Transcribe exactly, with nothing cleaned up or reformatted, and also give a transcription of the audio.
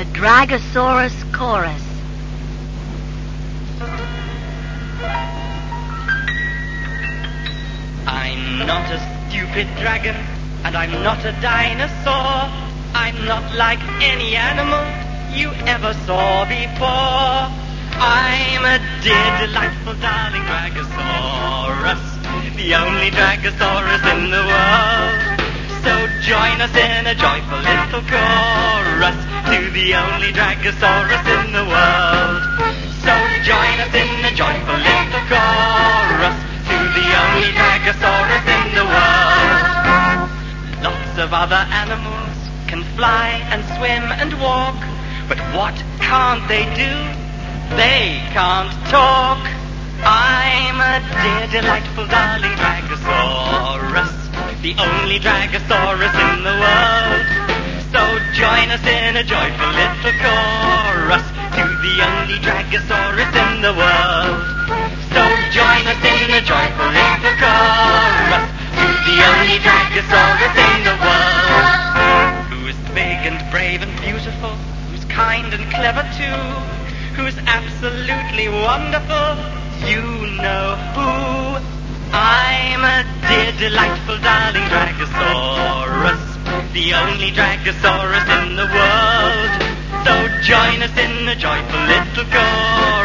The Dragosaurus Chorus. I'm not a stupid dragon, and I'm not a dinosaur. I'm not like any animal you ever saw before. I'm a dear, delightful, darling Dragosaurus, the only Dragosaurus in the world. So join us in a joyful little chorus to the only Dragosaurus in the world. So join us in a joyful little chorus to the only Dragosaurus in the world. Lots of other animals can fly and swim and walk, but what can't they do? They can't talk. I'm a dear, delightful, darling Dragosaurus, the only Dragosaurus in the world. So join us in a joyful little chorus to the only Dragosaurus in the world. So join us in a joyful little chorus to the only Dragosaurus in the world. Who's big and brave and beautiful, who's kind and clever too, who's absolutely wonderful, you know who. I'm a dear, delightful, darling Dragosaurus, the only Dragosaurus in the world. So join us in a joyful little chorus